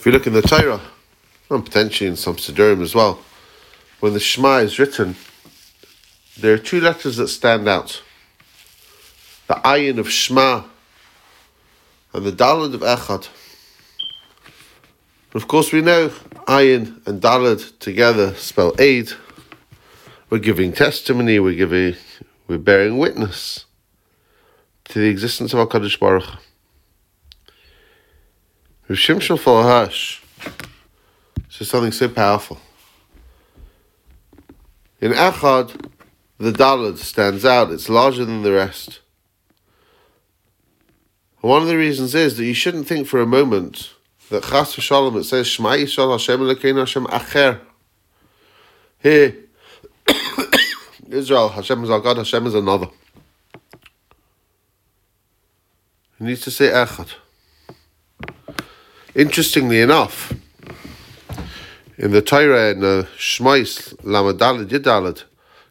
If you look in the Torah, and potentially in some Siddurim as well, when the Shema is written, there are two letters that stand out. The Ayin of Shema and the Daled of Echad. But of course we know Ayin and Daled together spell aid. We're giving testimony, we're bearing witness to the existence of HaKadosh Baruch. Rav Shimshon Hirsch says something so powerful. In Echad, the Daled stands out, it's larger than the rest. And one of the reasons is that you shouldn't think for a moment that Chas v'Shalom, it says, Shema Yisrael Hashem Elokeinu Hashem Acher. Here, Israel, Hashem is our God, Hashem is another. He needs to say Echad. Interestingly enough, in the Torah, in Shmais, Lamed Daled Yidaled,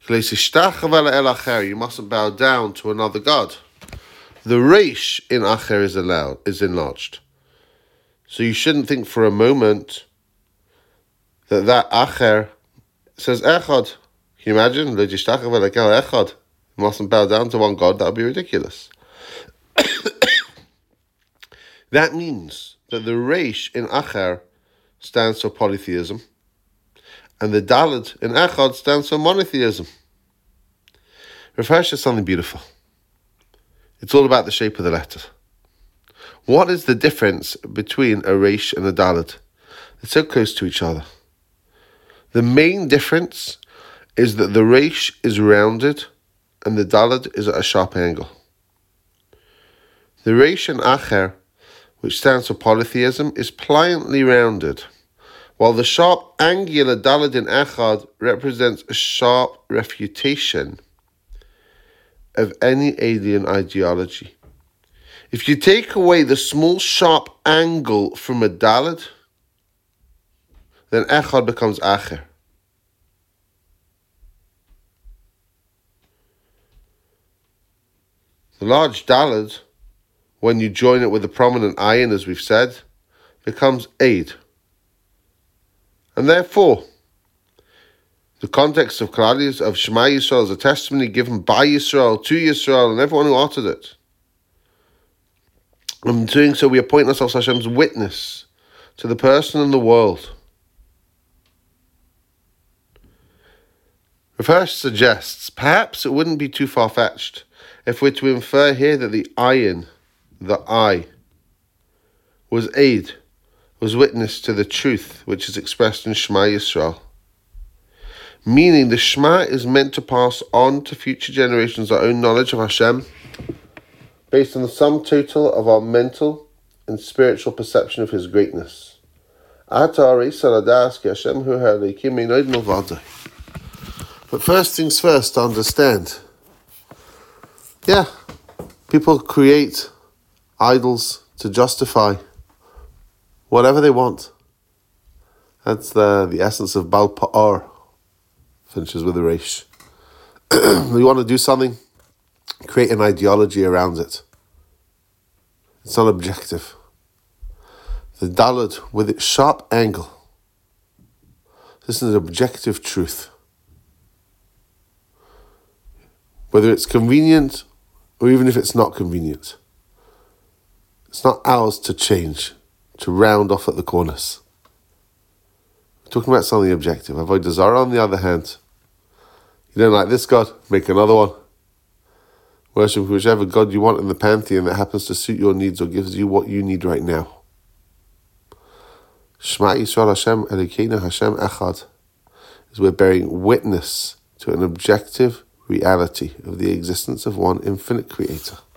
you mustn't bow down to another God. The Reish in Acher is enlarged. So you shouldn't think for a moment that Acher says Echad. Can you imagine? You mustn't bow down to one God. That would be ridiculous. That means that the Reish in Acher stands for polytheism, and the Daled in Echad stands for monotheism. Rav Hirsch is something beautiful. It's all about the shape of the letter. What is the difference between a Reish and a Daled? They're so close to each other. The main difference is that the Reish is rounded and the Daled is at a sharp angle. The Reish in Acher, which stands for polytheism, is pliantly rounded, while the sharp angular Daled in Echad represents a sharp refutation of any alien ideology. If you take away the small sharp angle from a Daled, then Echad becomes Acher. The large Daled, when you join it with a prominent Ayin, as we've said, becomes Aid. And therefore, the context of Klal of Shema Yisrael is a testimony given by Yisrael to Yisrael and everyone who uttered it. In doing so, we appoint ourselves Hashem's witness to the person and the world. Rav Hirsch suggests, perhaps it wouldn't be too far-fetched if we're to infer here that the Ayin, the I, was aid, was witness to the truth which is expressed in Shema Yisrael. Meaning the Shema is meant to pass on to future generations our own knowledge of Hashem based on the sum total of our mental and spiritual perception of His greatness. But first things first, to understand. Yeah, people create idols to justify whatever they want. That's the essence of Baal Pa'ar. Finishes with a Reish. You want to do something, create an ideology around it. It's not objective. The Daled with its sharp angle. This is an objective truth. Whether it's convenient or even if it's not convenient. It's not ours to change, to round off at the corners. We're talking about something objective. Avodah Zarah, on the other hand, you don't like this God, make another one. Worship whichever God you want in the pantheon that happens to suit your needs or gives you what you need right now. Shema Yisrael Hashem Elokeinu Hashem Echad, is we're bearing witness to an objective reality of the existence of one infinite creator.